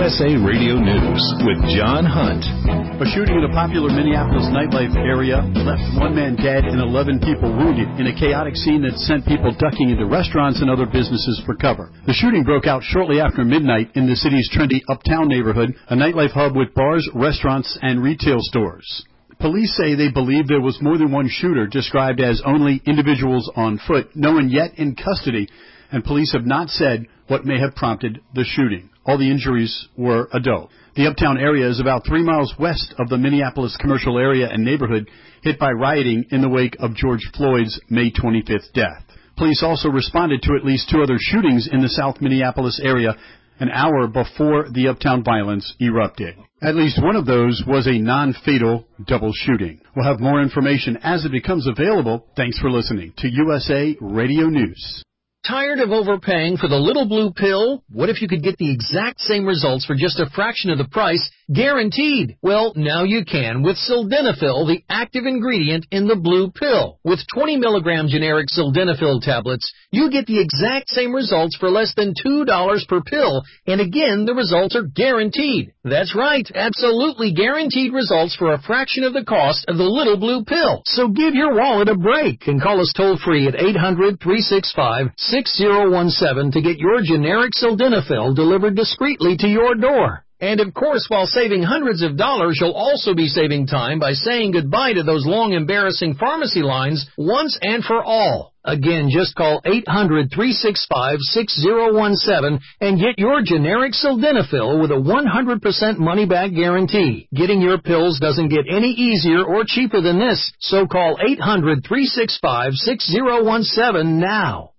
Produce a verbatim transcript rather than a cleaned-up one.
S A Radio News with John Hunt. A shooting in a popular Minneapolis nightlife area left one man dead and eleven people wounded in a chaotic scene that sent people ducking into restaurants and other businesses for cover. The shooting broke out shortly after midnight in the city's trendy Uptown neighborhood, a nightlife hub with bars, restaurants, and retail stores. Police say they believe there was more than one shooter, described as only individuals on foot, no one yet in custody, and police have not said what may have prompted the shooting. All the injuries were adult. The Uptown area is about three miles west of the Minneapolis commercial area and neighborhood hit by rioting in the wake of George Floyd's May twenty-fifth death. Police also responded to at least two other shootings in the South Minneapolis area an hour before the Uptown violence erupted. At least one of those was a non-fatal double shooting. We'll have more information as it becomes available. Thanks for listening to U S A Radio News. Tired of overpaying for the little blue pill? What if you could get the exact same results for just a fraction of the price, guaranteed? Well, now you can with Sildenafil, the active ingredient in the blue pill. With twenty milligram generic Sildenafil tablets, you get the exact same results for less than two dollars per pill, and again, the results are guaranteed. That's right, absolutely guaranteed results for a fraction of the cost of the little blue pill. So give your wallet a break and call us toll-free at eight hundred, three six five, six zero one seven to get your generic Sildenafil delivered discreetly to your door. And of course, while saving hundreds of dollars, you'll also be saving time by saying goodbye to those long, embarrassing pharmacy lines once and for all. Again, just call eight hundred, three six five, six zero one seven and get your generic Sildenafil with a one hundred percent money-back guarantee. Getting your pills doesn't get any easier or cheaper than this, so call eight hundred, three six five, six zero one seven now.